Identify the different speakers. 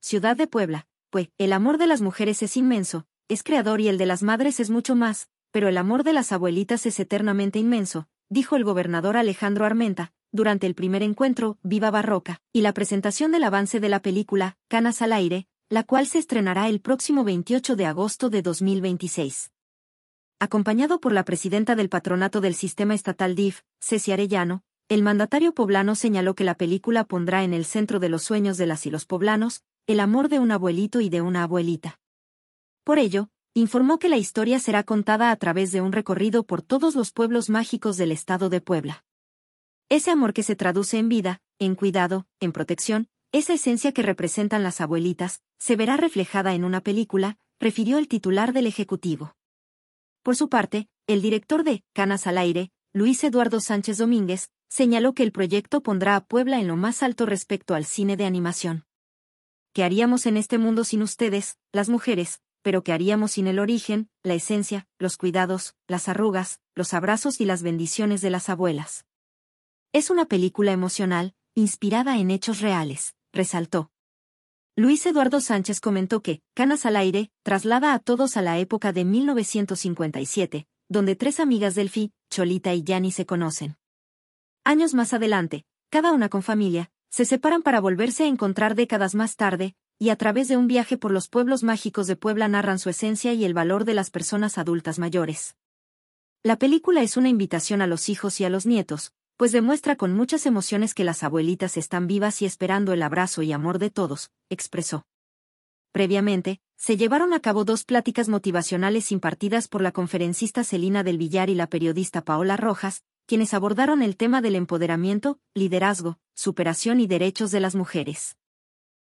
Speaker 1: ciudad de Puebla, pues, el amor de las mujeres es inmenso, es creador y el de las madres es mucho más, pero el amor de las abuelitas es eternamente inmenso, dijo el gobernador Alejandro Armenta, durante el primer encuentro, Viva Barroca, y la presentación del avance de la película, Canas al aire, la cual se estrenará el próximo 28 de agosto de 2026. Acompañado por la presidenta del patronato del sistema estatal DIF, Ceci Arellano, el mandatario poblano señaló que la película pondrá en el centro de los sueños de las y los poblanos, el amor de un abuelito y de una abuelita. Por ello, informó que la historia será contada a través de un recorrido por todos los pueblos mágicos del estado de Puebla. Ese amor que se traduce en vida, en cuidado, en protección, esa esencia que representan las abuelitas, se verá reflejada en una película, refirió el titular del Ejecutivo. Por su parte, el director de Canas al aire, Luis Eduardo Sánchez Domínguez, señaló que el proyecto pondrá a Puebla en lo más alto respecto al cine de animación. ¿Qué haríamos en este mundo sin ustedes, las mujeres? Pero ¿qué haríamos sin el origen, la esencia, los cuidados, las arrugas, los abrazos y las bendiciones de las abuelas? Es una película emocional, inspirada en hechos reales, resaltó. Luis Eduardo Sánchez comentó que Canas al aire traslada a todos a la época de 1957, donde tres amigas del FI, Cholita y Yani se conocen. Años más adelante, cada una con familia, se separan para volverse a encontrar décadas más tarde, y a través de un viaje por los pueblos mágicos de Puebla narran su esencia y el valor de las personas adultas mayores. La película es una invitación a los hijos y a los nietos, pues demuestra con muchas emociones que las abuelitas están vivas y esperando el abrazo y amor de todos, expresó. Previamente, se llevaron a cabo 2 pláticas motivacionales impartidas por la conferencista Celina del Villar y la periodista Paola Rojas, quienes abordaron el tema del empoderamiento, liderazgo, superación y derechos de las mujeres.